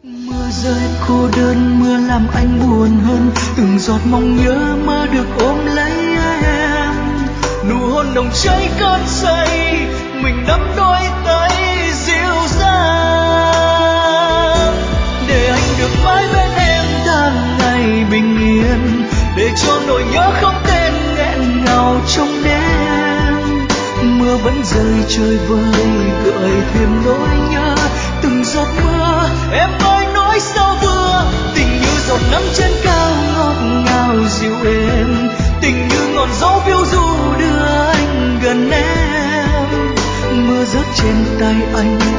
Mưa rơi cô đơn, mưa làm anh buồn hơn, từng giọt mong nhớ mơ được ôm lấy em. Nụ hôn nồng cháy cơn say, mình nắm đôi tay dịu dàng, để anh được mãi bên em tháng ngày bình yên, để cho nỗi nhớ không tên nghẹn ngào trong đêm. Mưa vẫn rơi trời vơi gợi thêm nỗi nhớ, từng giọt mưa em ơi nỗi sao vừa. Tình như giọt nắng trên cao ngọt ngào dịu êm, tình như ngọn gió phiêu du đưa anh gần em. Mưa rớt trên tay anh